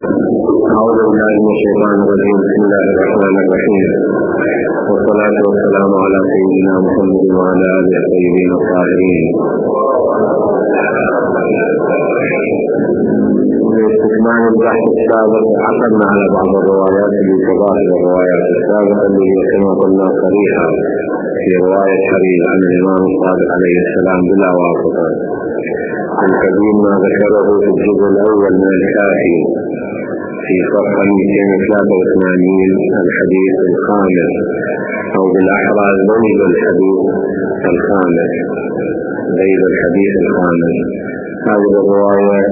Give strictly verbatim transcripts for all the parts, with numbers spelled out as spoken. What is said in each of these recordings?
أعوذ بالله من الشيطان الرجيم. بسم الله الرحمن الرحيم، والصلاة والسلام على سيدنا محمد وعلى آله الطيبين الطاهرين. باستكمال البحث السابق عثرنا على بعض الروايات بفضائل الروايات السابقة التي كما قلنا صريحة في رواية حريز عن الإمام الصادق عليه السلام بلا واسطة. القديم ما ذكره في الجزء الأول من الكافي في صفحة مئتين وثلاثة وثمانين الحديث الخامس، أو بالأحرى ذيل الحديث الخامس ذيل الحديث الخامس. هذه الرواية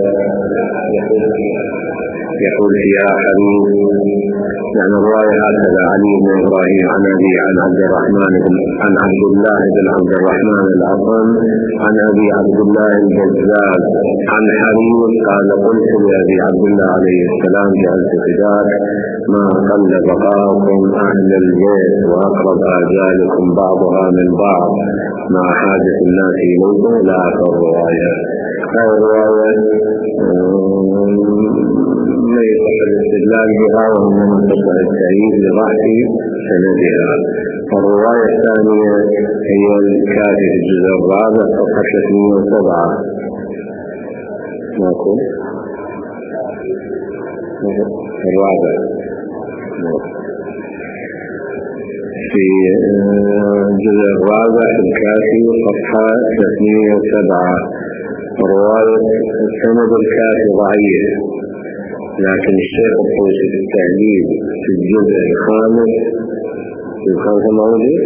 يقول فيها حديث يعني الرواية هكذا: علي بن إبراهيم عن أبي عن عبد الرحمن عن عبد الله بن عبد الرحمن الأصم عن أبي عبد الله الجزاز عن حريز قال: قلت لأبي عبد الله عليه السلام: جعلت فداك ما قل بقاءكم أهل البيت وأقرب آجالكم بعضها من بعض مع حاجة الناس إليكم. إلى آخر الرواية. هذه الرواية ما يصح الاستدلال بها ومن منتصر التأييد لضعف سندها. الرواية الثانية هي الكافي في الجزء الرابع صفحة ثلاثمئة وسبعة. ماكو الرابع في الجزء الرابع الكافي صفحة ثلاثمئة وسبعة. رواية السند الكافي ضعيف، لكن الشيخ الطوسي في التهذيب في الجزء الخامس في الخامس موجود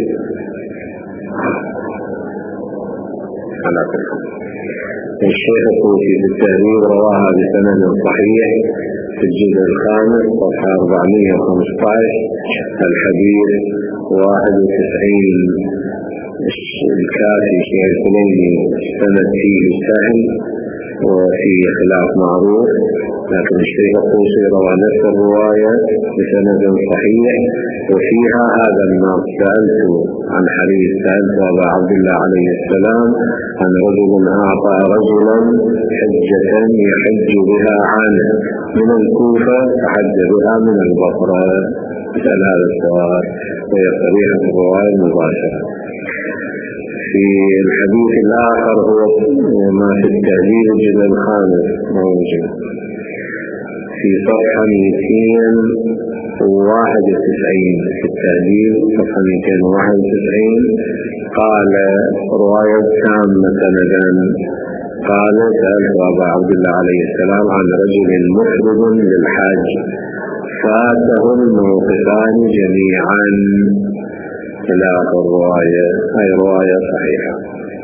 على فكرة. الشيخ الطوسي في التهذيب رواها بسند صحيح في الجزء الخامس صفحة أربعمئة وخمسة عشر الحديث واحد وتسعين. الكافي في الكليني السند فيه سهل وفيه خلاف معروف، لكن الشيخ الطوسي روى نفس الرواية بسند صحيح وفيها هذا النص: سألت عن حديث سألت أبا عبد الله عليه السلام عن رجل أعطى رجلا حجة يحج بها عنه من الكوفة فحج بها من البصرة. سأل هذا السؤال وهي صريحة الرواية المباشرة. في الحديث الآخر هو ما في التهذيب الجزء الخامس موجود في صفحة مئتين وواحد وتسعين في التهذيب صفحة مئتين وواحد وتسعين. قال رواية تامة سندا قال: سألت أبا عبد الله عليه السلام عن رجل مفرد للحج فاته الموقفان جميعا. إلى آخر الرواية. هي رواية صحيحة.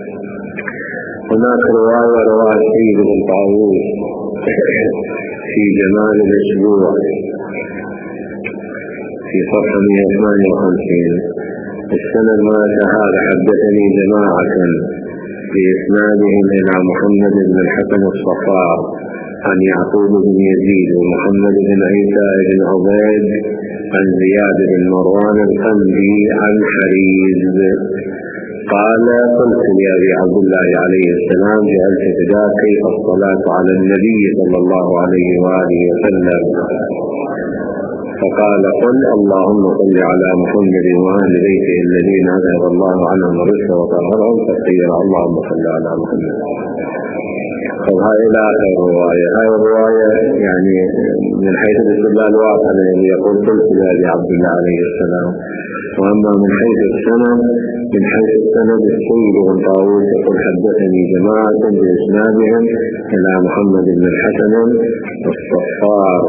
هناك رواية رواها السيد بن طاووس في جمال الأسبوع في صفحة مئة وثمانية وخمسين. السند ما هذا: حدثني جماعة بإسنادهم إلى محمد بن الحسن الصفار عن يعقوب بن يزيد ومحمد بن عيسى بن عبيد عن زياد بن مروان القندي عن حريز قال: قلت لأبي عبد الله عليه السلام: جعلت فداك كيف الصلاة على النبي صلى الله عليه وآله وسلم؟ فقال: قل اللهم صل على محمد وأهل بيته الذين أذهب الله عنهم الرزق وطهرهم تطهيرا. اللهم صل على محمد. فهذه إلى آخر الرواية. هذه الرواية يعني من حيث الاستدلال واضح الذي يقول: قلت لأبي عبد الله عليه السلام. وأما من حيث السند من حيث السند السيد بن طاووس يقول: حدثني جماعة بإسنادهم إلى محمد بن الحسن الصفار.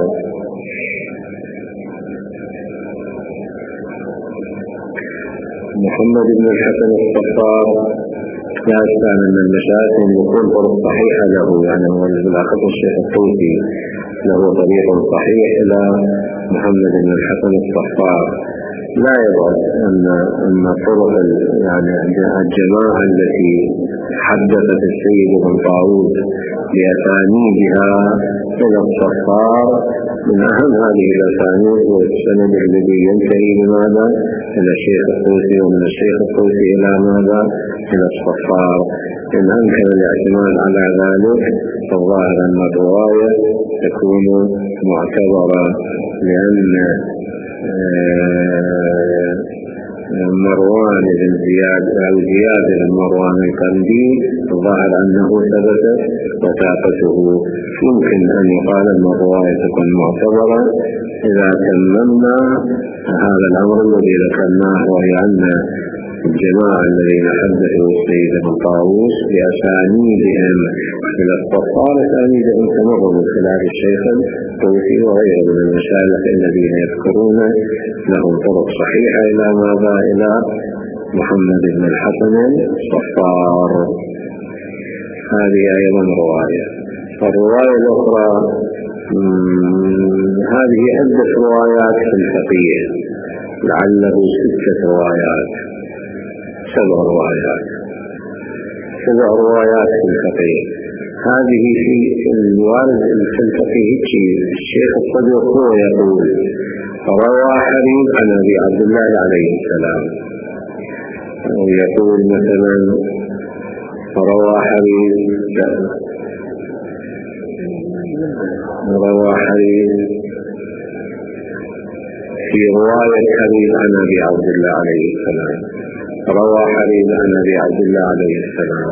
محمد بن الحسن الصفار لا يستعن من المشايخ يكون طرق صحيحة له، يعني هو بالأخذ الشيخ الطوسي له طريق صحيح إلى محمد بن الحسن الصفار. لا يبعد أن أن طرق يعني الجماعة التي حدثت السيد بن طاووس بأسانيدها إلى الصفار من أهم هذه الأسانيد هو السند الذي ينتهي بماذا؟ إلى الشيخ الطوسي، ومن الشيخ الطوسي إلى ماذا؟ إلى الصفار. إن أمكن الاعتماد على ذلك فالظاهر أن الرواية تكون معتبرة، لأن مروان بن زياد أو زياد بن مروان الكندي الظاهر أنه ثبتت وثاقته. يمكن أن يقال أن الرواية تكون معتبرة إذا تممنا هذا الأمر الذي ذكرناه، وهي أن الجماعة الذين حدثوا السيد ابن طاووس بأسانيدهم إلى الصفار أسانيدهم تمر من خلال الشيخ الطوسي وغيره من المشايخ الذين يذكرون لهم طرق صحيحة إلى ماذا؟ إلى محمد بن الحسن الصفار. هذه أيضا رواية. الرواية الأخرى هذه عدة روايات في الفقيه، لعله ستة روايات سبع روايات سبع روايات في الفقيه. هذه في الوارد في الفقيه الشيخ الصدوق هو يقول روى حريز عن أبي عبد الله عليه السلام، أو يقول مثلا روى حريز روى حريز في رواية حريز عن أبي عبد الله عليه السلام، روى حريز عن أبي عبد الله عليه السلام،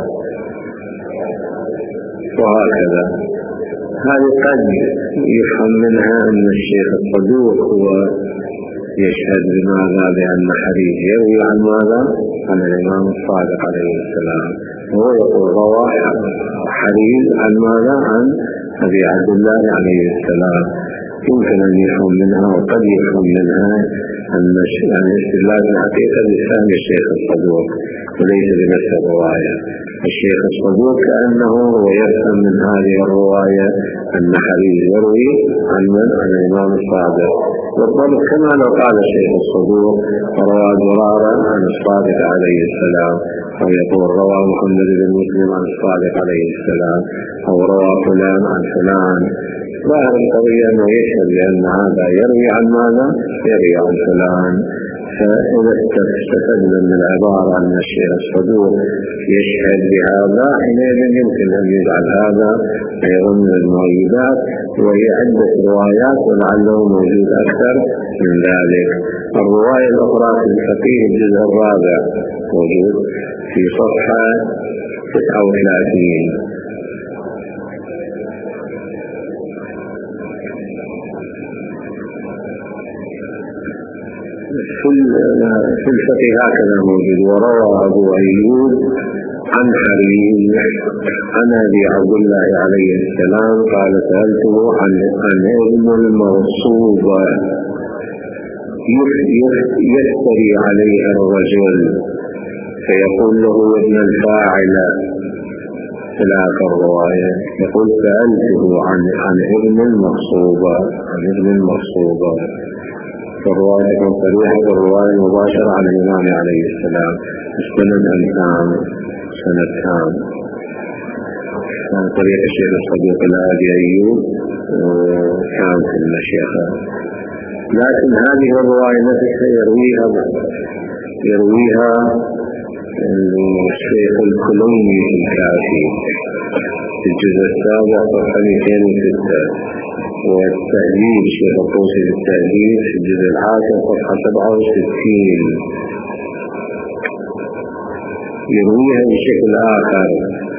وهكذا. هذه قد يفهم منها أن الشيخ الصدوق هو يشهد بماذا؟ بأن حريز يروي عن ماذا؟ عن الإمام الصادق عليه السلام، وهو يقول روى حريز عن ماذا؟ عن أبي عبد الله عليه السلام. يمكن أن يفهم منها، وقد يفهم منها أن يعني استدلال الحقيقة بفهم الشيخ الصدوق وليس بنفس الرواية. الشيخ الصدوق كأنه هو يفهم من هذه الرواية أن حريز يروي عن من؟ عن الإمام الصادق. والضبط كما لو قال الشيخ الصدوق روى زرارة عن الصادق عليه السلام، أو يقول روى محمد بن مسلم عن الصادق عليه السلام، أو روى فلان عن فلان. ظاهر القضية أنه يشهد بأن هذا يروي عن ماذا؟ يروي عن فلان. فإذا استفدنا من العبارة أن الشيخ الصدوق يشهد بهذا، حينئذ يمكن أن يجعل هذا أيضا من المؤيدات، وهي عدة روايات ولعله موجود أكثر من ذلك. الرواية الأخرى في الفقيه الجزء الرابع موجود في صفحة تسعة وثلاثين. في الفقه هكذا موجود: وروى أبو أيوب عن حريز عن أبي عبد الله عليه السلام قال سألته عن عن ابن المغصوب يفتري عليه الرجل فيقول له ابن الفاعل. إلى آخر الرواية يقول سألته عن عن ابن المغصوبة عن ابن المغصوبة. فالرواية صريحة بالرواية مباشرة عن الإمام عليه السلام. السند الثام سنة ثام كان طريق الشيخ الصديق الأبي أيوب كان في المشيخة. لكن هذه الرواية نفسها يرويها يرويها الشيخ الكليني في الكافي في الجزء السابع صفحة مئتين وستة، والتهذيب الشيخ الطوسي في التهذيب في الجزء العاشر صفحة سبعة وستين. يرويها بشكل آخر: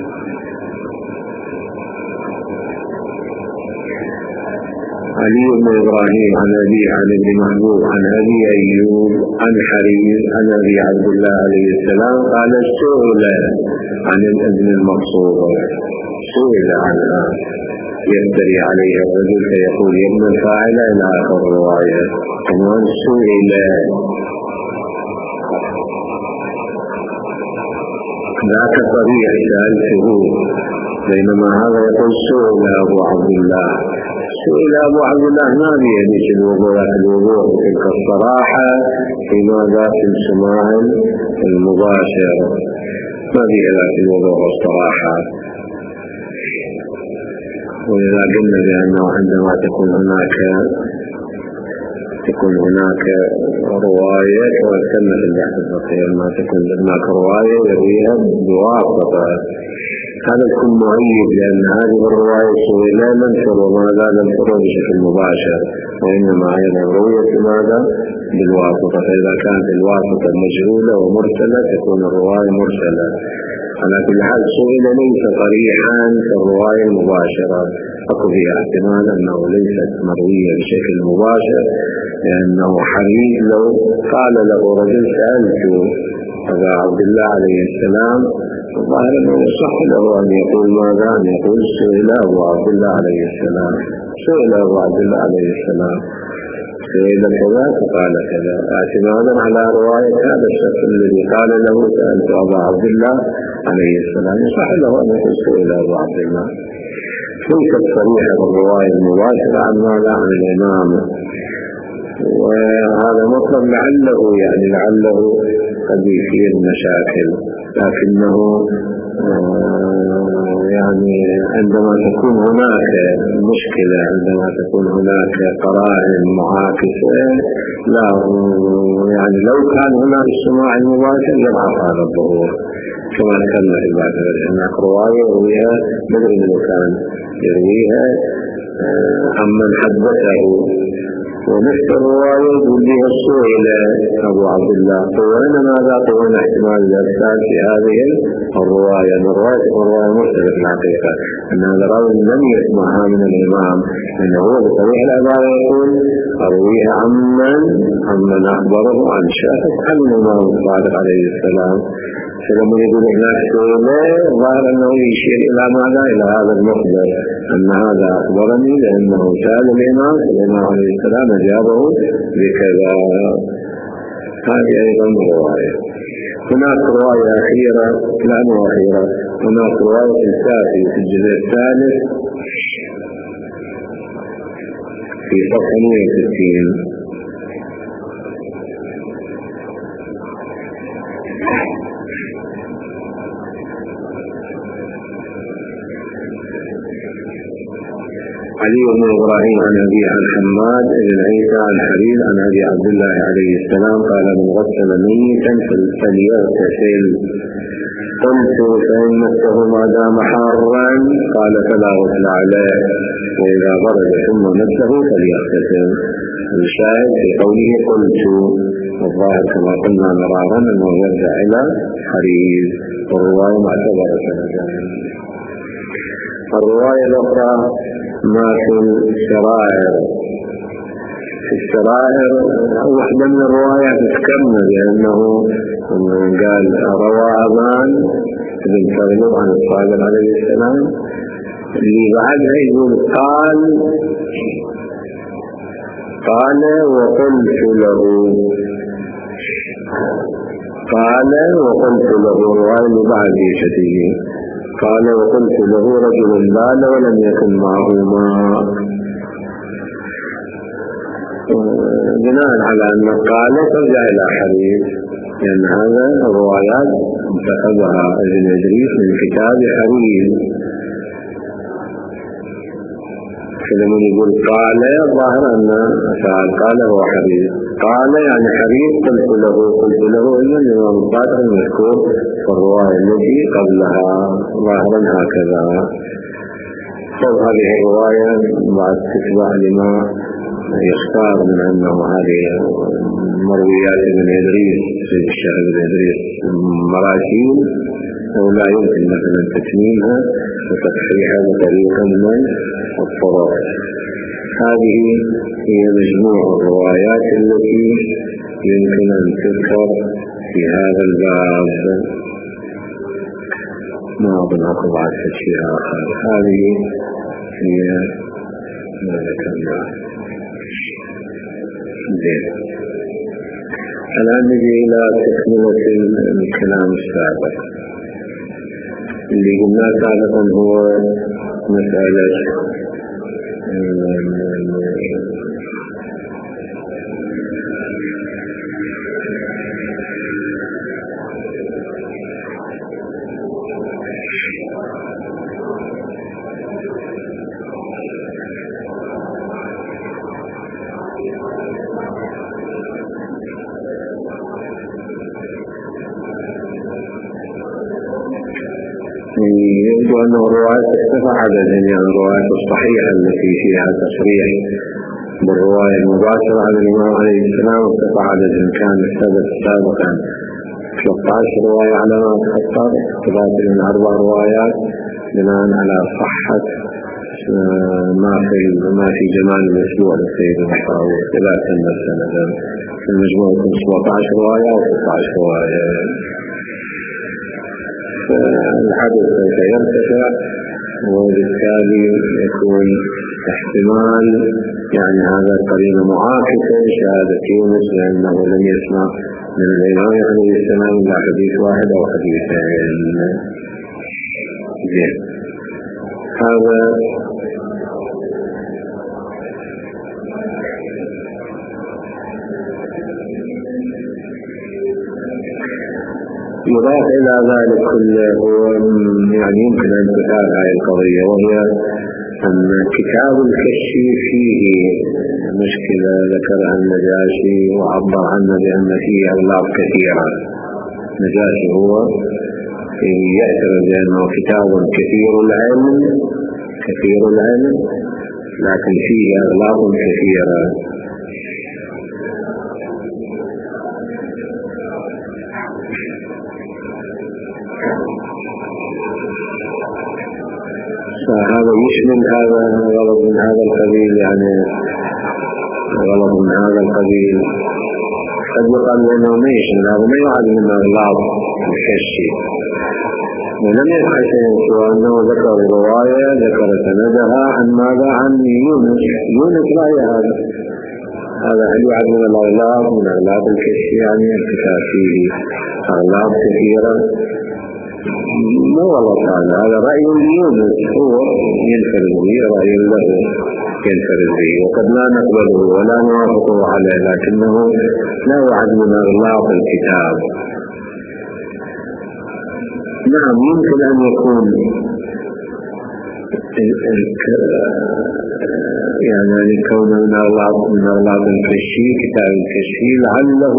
علي بن إبراهيم عن أبي عن ابن محبوب عن أبي أيوب عن حريز عن أبي عبد الله عليه السلام قال سئل عن الابن المغصوب، سئل عنها يفتري عليه الرجل فيقول يا ابن الفاعل. إلى آخر الرواية. كمان سئل ذاك صريح سألته، بينما هذا يقول سئل أبو عبد الله. سئل أبو عبد الله ما بيعني في الوضوء الوضوء تلك الصراحة في ماذا؟ في السماع المباشر، ما بيعني في الوضوء الصراحة. وإذا قلنا بأنه عندما تكون هناك تكون هناك رواية وكما في البحث الفقهي ما تكون هناك رواية يرويها بواسطة، هذا يكون معيب، لأن هذه الرواية لا ننشر وماذا لم تروى بشكل مباشر، وإنما أيضا رويت ماذا بالواسطة. فإذا كانت الواسطة مجهولة ومرسلة تكون الرواية مرسلة. على كل حال سئل ليس صريحا في الرواية المباشرة، فقضي احتمال أنه ليست مروية بشكل مباشر، لأنه حديث لو قال له رجل سألت أبا عبد الله عليه السلام، الظاهر أنه يصح له أن يقول ماذا؟ أن يقول سئل أبو عبد الله عليه السلام، سئل أبو عبد الله عليه السلام، سئل كذا فقال كذا، اعتمادا على رواية هذا الشخص الذي قال له سألت أبا عبد الله عليه السلام، يصح له أن يقول سئل أبو عبد الله. ليست صريحة الرواية المباشرة عن ماذا؟ عن الإمام. وهذا مطلب لعله يعني لعله قد يثير مشاكل، لكنه يعني عندما تكون هناك مشكلة، عندما تكون هناك قرائن معاكسة، لا يعني لو كان هناك السماع المباشر يضعف هذا الظهور، كما ذكرنا في بعض هناك رواية يرويها بدل من كان يرويها عمن حدثه، ونفس الرواية يقول بها سئل أبو عبد الله، طوّلنا ماذا؟ طوّلنا احتمال الإرسال في هذه الرواية. الرواية الرواية مرسلة في الحقيقة، أن هذا الراوي لم يسمعها من الإمام، لأنه هو بطريق العبارة يقول أرويها عمن عمن أخبره عن شاهد عن الإمام الصادق عليه السلام. فلما يقول هناك سئل ظاهر أنه يشير إلى ماذا؟ إلى هذا المخبر، أن هذا أخبرني لأنه سأل الإمام الإمام عليه السلام أجابه بكذا. هذه أيضا رواية. هناك رواية أخيرة، لا مو أخيرة، هناك رواية الثالثة في الجزء الثالث في صفحة مئة وستين، علي بن إبراهيم عن أبي عن حماد بن عيسى عن حبيب عن أبي عبد الله عليه السلام قال من غسل ميتا فليغتسل. قلت فإن مسه ما دام حارا قال فلا غسل عليه، وإذا برد ثم مسه فليغتسل. الشاهد في قوله قلت، الظاهر كما قلنا مرارا أنه يرجع إلى حديث، والرواية معتبرة. الرواية الأخرى ما في الشرائع، في الشرائع واحدة من الروايات تذكرنا بأنه قال روى أبان بن تغلب عن الصادق عليه السلام، اللي بعدها يقول قال قال وقلت له قال وقلت له الرواية اللي بعد شتيه قال وقلت له رجل بال ولم يكن معه ماء. بناء على أن قال ترجع إلى حديث، لأن هذا الروايات انتخبها ابن إدريس من كتاب حديث. فلما يقول قال ظاهر أن قال هو حديث، قال يعني حديث قلت له قلت له إلا الإمام الصادق المذكور في الرواية التي قبلها ظاهرا هكذا. فهذه الرواية بعد تتبع لما يختار من أنه هذه مرويات ابن إدريس في الشيخ ابن إدريس مراسيل، أو لا يمكن مثلا تتميمها وتصحيحها بطريقة من الطرق. هذه هي مجموع الروايات التي يمكن أن تذكر في هذا الباب. ما أظن أقول بعد شيء آخر. هذه هي ما ذكرنا. زين، الآن نجي إلى تكملة الكلام السابق اللي قلنا سابقا، هو مسألة يبدو أنه الروايات ارتفع عددا، يعني الروايات الصحيحة التي فيها تصريح بالرواية المباشرة عن الإمام عليه السلام ارتفع عددا. كان السبب سابقا ثلاثة عشر رواية على ما أتذكر، تبادل من أربع روايات بناء على صحة ما في ما في جمال الأسبوع للسيد المحراوي لا تنبه سندا. في المجموع يكون سبعة عشر رواية أو ستة عشر رواية. فالعدد سوف يرتفع، وبالتالي يكون احتمال يعني هذا قرينة معاكسة لشهادة يونس لأنه لم يسمع من الإمام عليه السلام إلا حديث واحد أو حديثين. زين، هذا يضاف إلى ذلك كله يعني يمكن أن تثار هذه القضية، وهي أن كتاب الكشي فيه مشكلة ذكرها النجاشي وعبر عنه بأن فيه أغلاط كثيرة. النجاشي هو يعترف بأنه كتاب كثير العلم كثير العلم لكن فيه أغلاط كثيرة. فهذا يشمل هذا غلط من هذا القبيل، يعني غلط من هذا القبيل قد يقال بأنه ما يشمل هذا، ما يعد من أغلاط الكشي. ولم يبقى شيء سوى أنه ذكر الرواية ذكر سندها عن ماذا؟ عن يونس. يونس لا هذا هذا هل يعد من الأغلاط من أغلاط الكشي؟ يعني الكتاب فيه أغلاط كثيرة، مو غلط هذا هذا رأي يونس هو ينفرد به، رأي له ينفرد به، وقد لا نقبله ولا نوافقه عليه، لكنه لا يعد من أغلاط الكتاب. نعم، يمكن أن يكون يعني كون من أغلاط من أغلاط الكشي كتاب الكشي لعله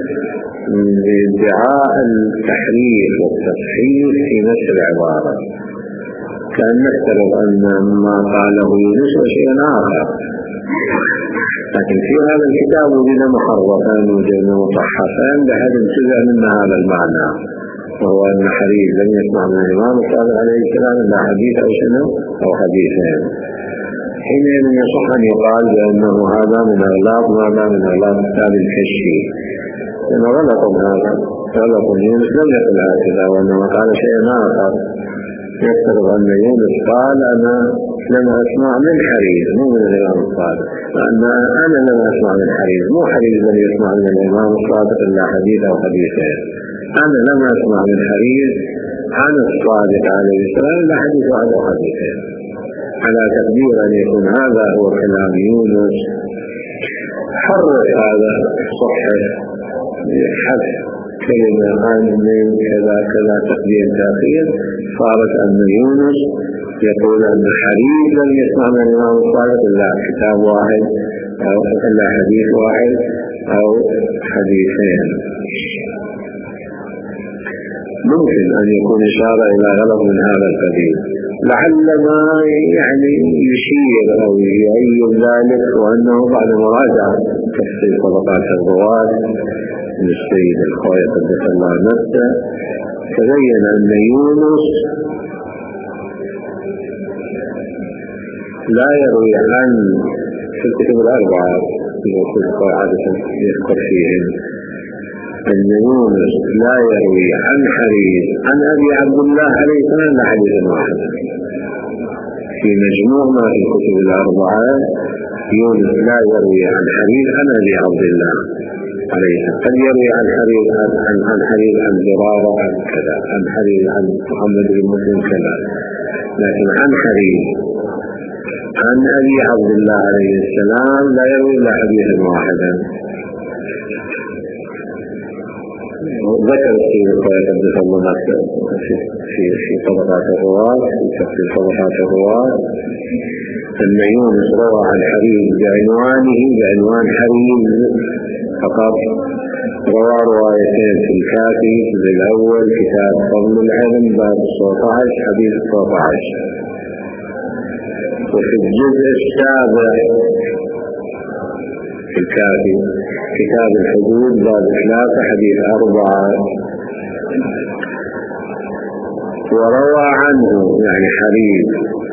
بادعاء التحريف والتصحيح في نفس العبارة، كأن نفترض أن ما قاله يونس شيء آخر، لكن في هذا الكتاب وجد محرفا وجد مصحفا بهذا الجزء من هذا المعنى، وهو أن حريز لم يسمع من الإمام الصادق عليه السلام إلا حديث أو سنة أو حديثين. حينئذ يصح أن يقال بأنه هذا من أغلاط ماذا؟ من أغلاط كتاب الكشي. لأنه غلط هذا غلط. يونس لم يقل هكذا، وإنما قال شيئا آخر. يفترض أن يونس قال أنا لم أسمع من حريز مو من الإمام الصادق، لأن أنا لم أسمع من حريز، مو حريز لم يسمع من الإمام الصادق إلا حديث أو حديثين. أنا لم أسمع من حريز عن الصادق عليه السلام إلا حديث واحد أو حديثين، على تقدير أن يكون هذا هو كلام يونس. حرر هذا صحيح حذف كلمة عن من كذا كذا تقدير تأخير، صارت أن يونس يقول أن حريز لم يسمع من الإمام الصادق إلا كتاب واحد أو إلا حديث واحد أو حديثين. ممكن أن يكون إشارة إلى غلط من هذا القبيل، لعل ما يعني يشير أو يعين ذلك، وأنه بعد مراجعة تفصيل طبقات الرواة للسيد الخوي قدس الله نفسه تبين أن يونس لا يروي عن في الكتب الأربعة التي عادة يذكر فيهم أن يونس لا يروي عن حريز عن أبي عبد الله عليه السلام إلا حديثا واحدا. في مجموع ما في الكتب الأربعة يونس لا يروي عن حريز عن أبي عبد الله عليه السلام، قد يروي عن حريز عن عن حريز عن زرارة عن كذا، عن حريز عن محمد بن مسلم كذا، لكن عن حريز عن أبي عبد الله عليه السلام لا يروي إلا حديثا واحدا. ذكر السيد الخوي قدس الله نفسه في في طبقات الرواة في تفصيل طبقات الرواة أن يونس روى عن حريز بعنوانه بعنوان حريز فقط، روى روايتين في الكافي في الأول كتاب فضل العلم باب تسعة عشر حديث تسعة عشر، وفي الجزء السابع في الكافي كتاب الحدود باب ثلاثة حديث أربعة. وروى عنه يعني حريز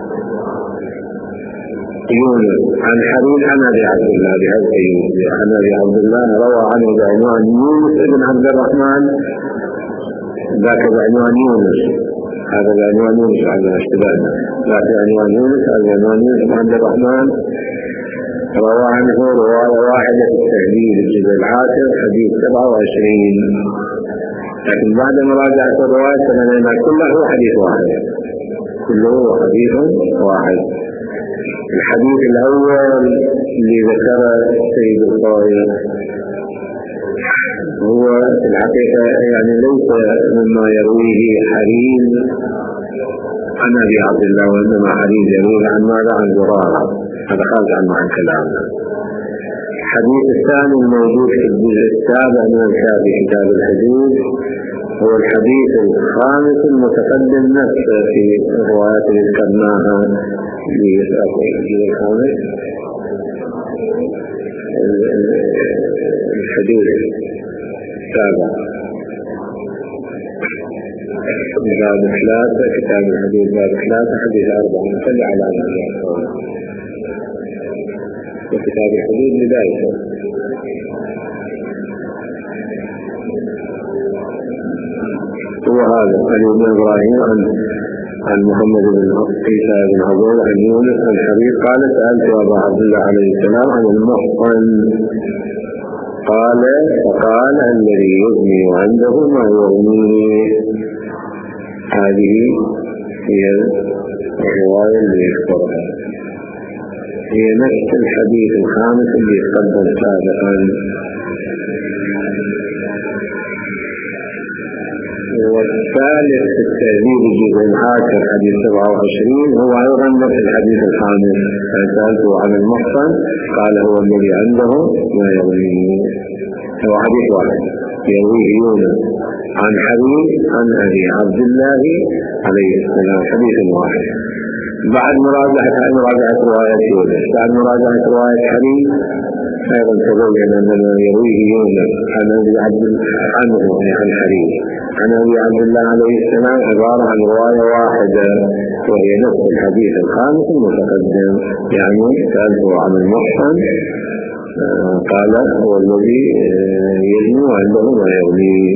يونس عن حريز عن أبي عبد الله بهذا يونس عن أبي عبد الله روى عنه بعنوان يونس بن عبد الرحمن، ذاك بعنوان يونس، هذا بعنوان يونس على اشتباهنا، ذاك بعنوان يونس هذا بعنوان يونس بن عبد الرحمن. روى عنه رواية واحدة في التهذيب الجزء العاشر حديث سبعة وعشرين، لكن بعد مراجعة الرواية سمعنا كله حديث واحد، كله حديث واحد. الحديث الأول اللي ذكر السيد الطائر هو الحقيقة يعني ليس مما يرويه حريز عن أبي عبد الله، وإنما حريز يرويه عن ماذا؟ عن زرارة، هذا خارج عن معنى كلامنا. الحديث الثاني الموجود في الجزء السابع من الكافي كتاب الحدود هو الحديث الخامس المتقدم نفسه في الروايات اللي ذكرناها الجزء الخامس الحدود السابع باب ثلاثة كتاب الحدود باب ثلاثة حديث أربعة نخلي على وكتاب الحدود بدايته. هو هذا عن ابن إبراهيم عن عن محمد بن عيسى بن عبود عن يونس عن حبيب قال سألت أبا عبد الله عليه السلام عن المحصن قال فقال الذي يغني عنده ما يغني. هذه هي الرواية اللي يذكرها، هي نفس الحديث الخامس اللي يتقدم سابقا. والثالث في التهذيب الجزء العاشر حديث سبعة وعشرين هو أيضا نفس الحديث الخامس، سألته عن المحصن قال هو الذي عنده ما يرويه، هو حديث واحد يرويه يونس عن حبيب عن أبي عبد الله عليه السلام، حديث واحد. بعد مراجعة مراجعة رواية يونس بعد مراجعة رواية حبيب أيضا تبين أننا يرويه يونس عن أبي عبد عنه عن حبيب عن أبي عبد الله عليه السلام عبارة عن رواية واحدة، وهي نفس الحديث الخامس المتقدم. يعني سألته عن المحصن قال هو الذي يزني عنده ما يغنيه.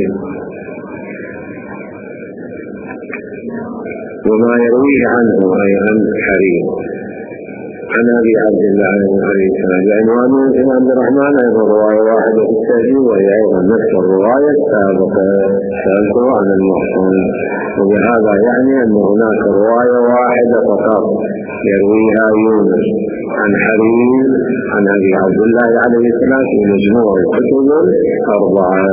وما يرويه عنه أي عن حريم عن أبي عبد الله عليه السلام بعنوانه ابن عبد الرحمن أيضا رواية واحدة في التهذيب، وهي أيضا نفس الرواية السابقة سألته عن المحصن. وبهذا يعني أن هناك رواية واحدة فقط يرويها يونس عن حريم عن أبي عبد الله عليه السلام في مجموع الكتب أربعة.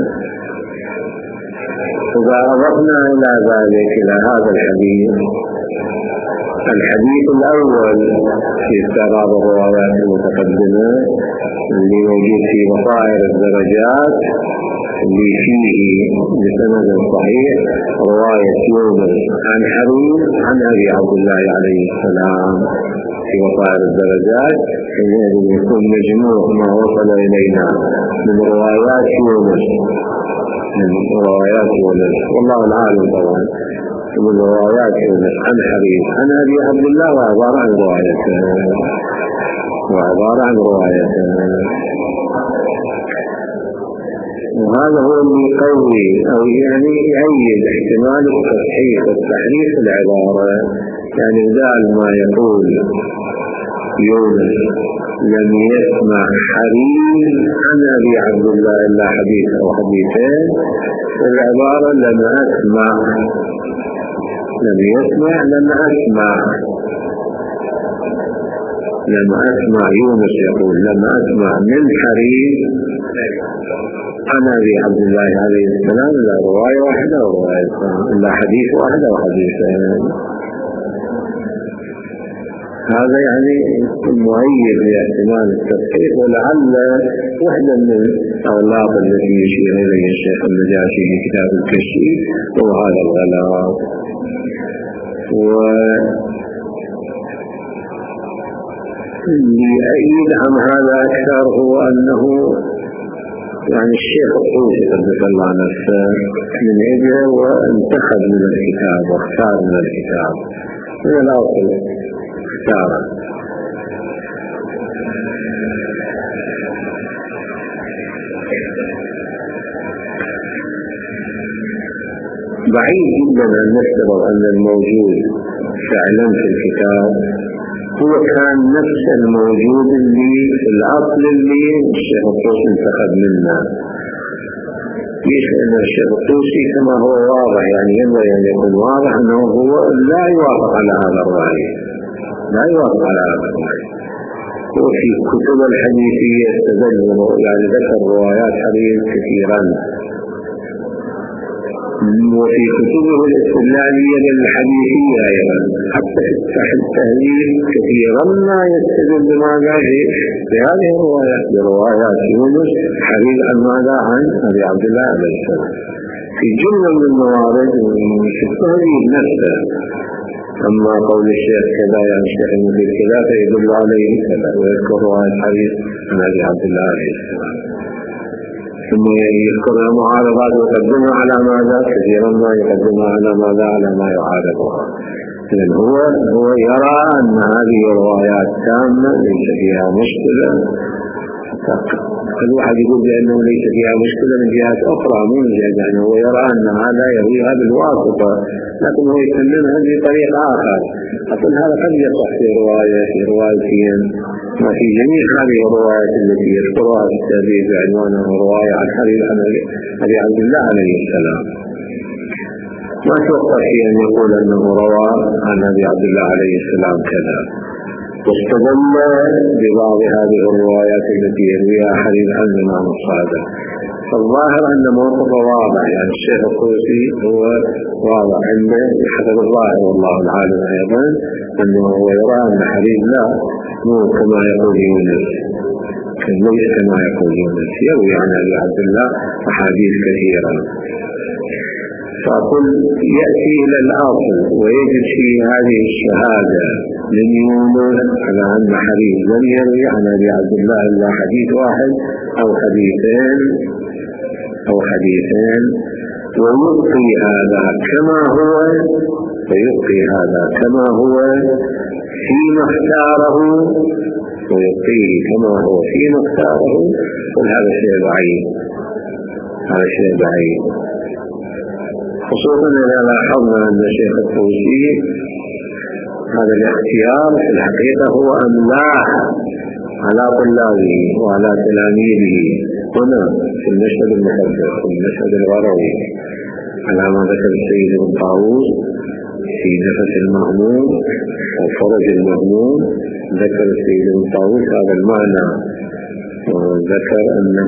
إذا أضفنا إلى ذلك إلى هذا الحديث الحديث الأول في استعراض الروايات المتقدمة اللي موجود في بصائر الدرجات اللي فيه بسند صحيح رواية يونس عن حريم عن أبي عبد الله عليه السلام في بصائر الدرجات، حينئذ يكون مجموع ما وصل إلينا من روايات يونس من روايات يونس والله العالم طبعا من روايات يونس عن حبيب عن أبي عبد الله وعبارة عن روايته وعبارة عن روايته وهذا هو اللي يقوي أو يعني يعيد احتمال التصحيح والتحريف العبارة. يعني بدال ما يقول يونس لم يسمع حريم عن أبي عبد الله إلا حديث أو حديثين، العبارة لم أسمع لم يسمع لم أسمع لم أسمع يونس يقول لم أسمع من حريم عن أبي عبد الله عليه السلام إلا رواية واحدة ورواية إلا حديث واحدة وحديثين. هذا يعني مؤيد لاحتمال التصحيح، ولعل واحدة من الأغلاط التي يشير إليها الشيخ النجاشي في كتاب الكشي هو هذا الغلاط. وليؤيد عن هذا أكثر هو أنه يعني الشيخ الطوسي قدس الله نفسه من إجه وانتخب من الكتاب واختار من الكتاب من الأصل اختاره. بعيد جدا أن نفترض أن الموجود فعلا في الكتاب هو كان نفس الموجود اللي في الأصل اللي الشيخ الطوسي انتخب منه. ليش؟ لأن الشيخ الطوسي كما هو واضح يعني ينبغي أن يكون واضح أنه هو لا يوافق على هذا الرأي، لا يوافق على هذا الرأي. وفي كتب الحديثية استدل يعني ذكر روايات حديث كثيرا، وفي كتبه الاستدلالية للحديثية أيضا حتى يفتح التهذيب كثيرا ما يستدل بماذا بهذه الروايات بروايات يونس حديث عن ماذا عن أبي عبد الله عليه السلام في جملة من الموارد في التهذيب نفسه. أما قول الشيخ كذا يعني الشيخ المفيد كذا فيدل عليه كذا ويذكر رواية حديث عن أبي عبد الله عليه السلام، ثم يذكر المعارضات ويقدمها على ماذا كثيرا ما يقدمها على ماذا على ما يعارضها. إذن هو هو يرى أن هذه الروايات تامة ليس فيها مشكلة. الواحد يقول بأنه ليس فيها مشكلة من جهات أخرى مو من جهة يعني هو يرى أن هذا يرويها بالواسطة، لكن هو يسلمها بطريق آخر. أقول هذا قد يصح في رواية في روايتين ما في جميع هذه الروايات التي يذكرها في التهذيب بعنوانها رواية عن حديث عن أبي عبد الله عليه السلام. ما توقع في أن يقول أنه روى عن أبي عبد الله عليه السلام كذا، واستدل ببعض هذه الروايات التي يرويها حديث عن الإمام الصادق. فالظاهر أن موقفه واضح، يعني الشيخ الطوسي هو واضح عنده بحسب الظاهر والله العالم أيضا أنه هو يرى أن حديث لا مو كما يقول يونس، ليس كما يقول يونس، يروي عن أبي عبد الله أحاديث كثيرة. فأقول يأتي إلى الأصل ويجد في هذه الشهادة من يونس على أن حديث لم يروي عن أبي عبد الله إلا حديث واحد أو حديثين أو حديثين ويبقي هذا كما هو ويبقي هذا كما هو فيما اختاره ويبقيه كما هو فيما اختاره. وهذا شيء بعيد، هذا شيء بعيد، خصوصا إذا لاحظنا أن الشيخ الطوسي هذا الاختيار في الحقيقة هو أملاح على طلابه وعلى تلاميذه هنا في المشهد المحدث في المشهد الغروي على ما ذكر السيد ابن طاووس في نفس المهموم وفرج المهموم. ذكر السيد ابن طاووس هذا المعنى وذكر أنه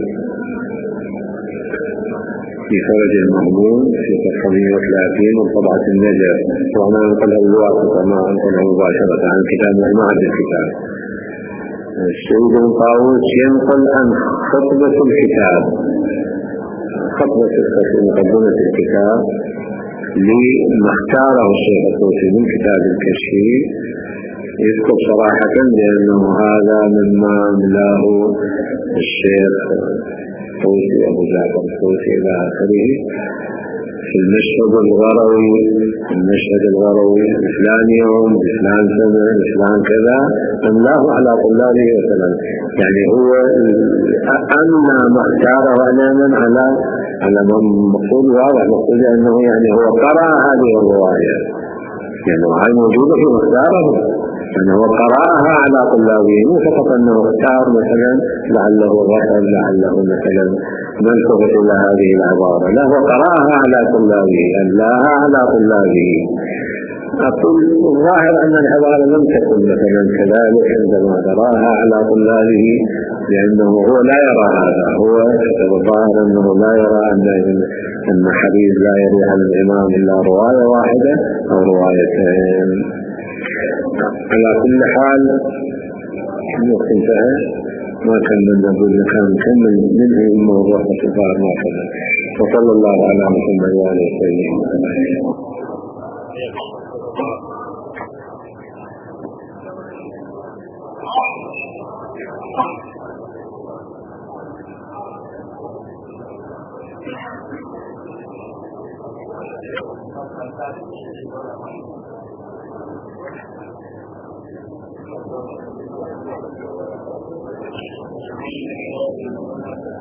في فرج المهموم في ثمانية وثلاثين من طبعة النجف، وأنا أنقلها بالواسطة ما أنقلها مباشرة عن كتاب معهد الكتاب. السيد ابن طاووس ينقل عن خطبة الكتاب، خطبة مقدمة الكتاب لما اختاره الشيخ الطوسي من كتاب الكشي. يذكر صراحة بأنه هذا مما أملاه الشيخ الطوسي أبو جعفر الطوسي إلى آخره في المشهد الغروي المشهد الغروي فلان يوم فلان سنة فلان كذا أملاه على طلابه وسلم. يعني هو أمنى ما اختاره علما على على مقصود واضح، مقصود أنه يعني هو قرأ هذه الرواية، يعني هاي موجودة في مختاره أنه قرأها على طلابه، مو فقط أنه اختار مثلا لعله غفل لعله مثلا ما التفت إلى هذه العبارة، لا هو قرأها على طلابه أملاها على طلابه. أقول الظاهر أن العبارة لم تكن مثلا كذلك عندما قرأها على طلابه، لأنه هو لا يرى هذا، هو الظاهر أنه لا يرى أن أن حديث لا يروي عن الإمام إلا رواية واحدة أو روايتين. على كل حال الوقت انتهى، ما كملنا نقول كان نكمل منه الموضوع باعتبار ما كمل. وصلى الله على محمد وآله وسلم. Thank you.